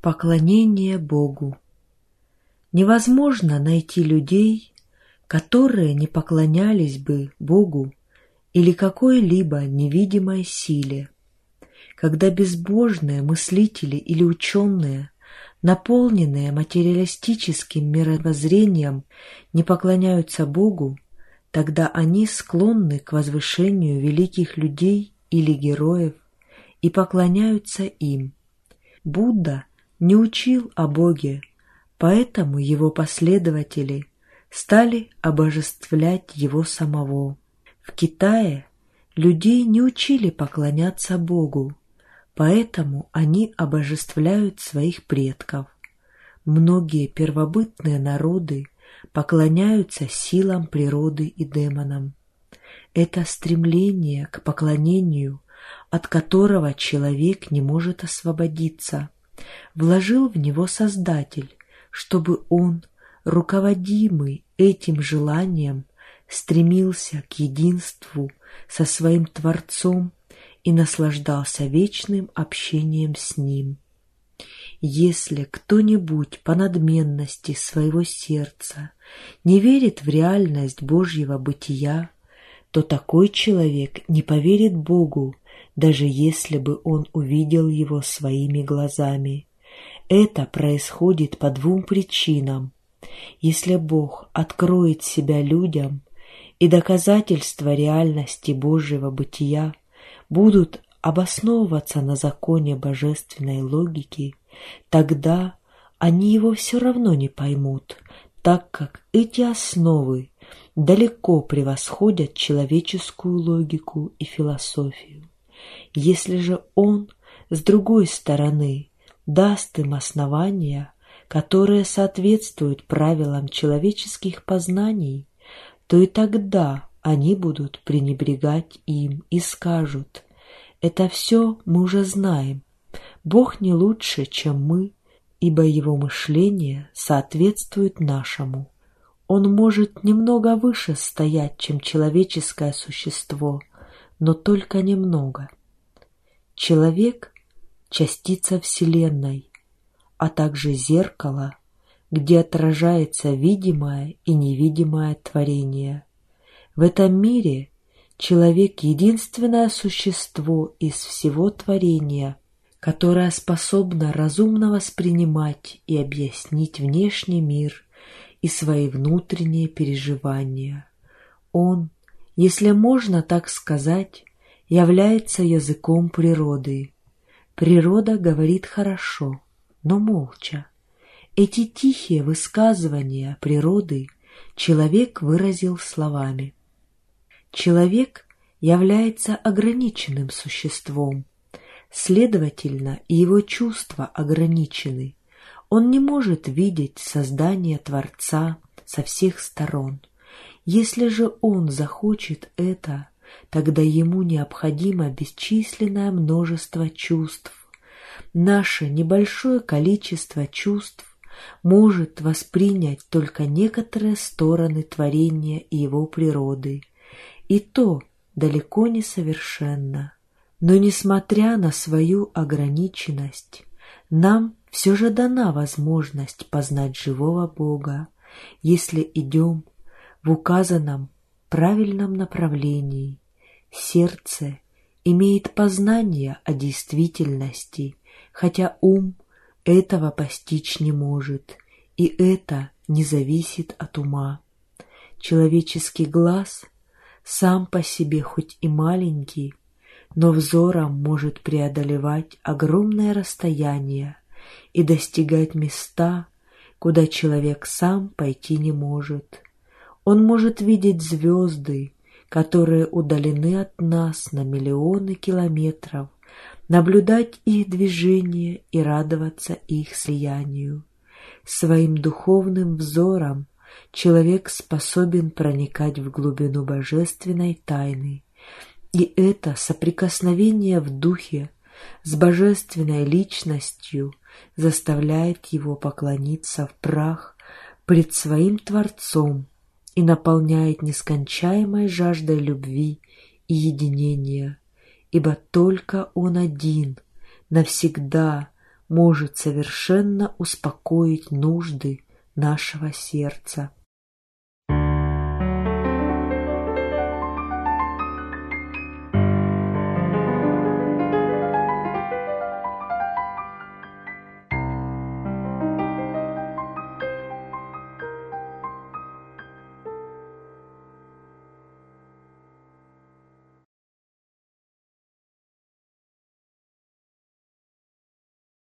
Поклонение Богу. Невозможно найти людей, которые не поклонялись бы Богу или какой-либо невидимой силе. Когда безбожные мыслители или ученые, наполненные материалистическим мировоззрением, не поклоняются Богу, тогда они склонны к возвышению великих людей или героев и поклоняются им. Будда не учил о Боге, поэтому его последователи стали обожествлять его самого. В Китае людей не учили поклоняться Богу, поэтому они обожествляют своих предков. Многие первобытные народы поклоняются силам природы и демонам. Это стремление к поклонению, от которого человек не может освободиться, вложил в него Создатель, чтобы он, руководимый этим желанием, стремился к единству со своим Творцом и наслаждался вечным общением с Ним. Если кто-нибудь по надменности своего сердца не верит в реальность Божьего бытия, то такой человек не поверит Богу, даже если бы он увидел его своими глазами. Это происходит по двум причинам. Если Бог откроет себя людям, и доказательства реальности Божьего бытия будут обосновываться на законе божественной логики, тогда они его все равно не поймут, так как эти основы далеко превосходят человеческую логику и философию. Если же он, с другой стороны, даст им основания, которые соответствуют правилам человеческих познаний, то и тогда они будут пренебрегать им и скажут: «Это все мы уже знаем, Бог не лучше, чем мы, ибо его мышление соответствует нашему. Он может немного выше стоять, чем человеческое существо, но только немного». Человек — частица Вселенной, а также зеркало, где отражается видимое и невидимое творение. В этом мире человек — единственное существо из всего творения, которое способно разумно воспринимать и объяснить внешний мир и свои внутренние переживания. Он, если можно так сказать, является языком природы. Природа говорит хорошо, но молча. Эти тихие высказывания природы человек выразил словами. Человек является ограниченным существом, следовательно, и его чувства ограничены. Он не может видеть создание Творца со всех сторон. Если же он захочет это, тогда ему необходимо бесчисленное множество чувств. Наше небольшое количество чувств может воспринять только некоторые стороны творения и его природы, и то далеко не совершенно. Но несмотря на свою ограниченность, нам все же дана возможность познать живого Бога, если идем в указанном правильном направлении. Сердце имеет познание о действительности, хотя ум этого постичь не может, и это не зависит от ума. Человеческий глаз сам по себе хоть и маленький, но взором может преодолевать огромное расстояние и достигать места, куда человек сам пойти не может. Он может видеть звезды, которые удалены от нас на миллионы километров, наблюдать их движение и радоваться их слиянию. Своим духовным взором человек способен проникать в глубину божественной тайны, и это соприкосновение в духе с божественной личностью заставляет его поклониться в прах пред своим Творцом и наполняет нескончаемой жаждой любви и единения, ибо только Он один навсегда может совершенно успокоить нужды нашего сердца.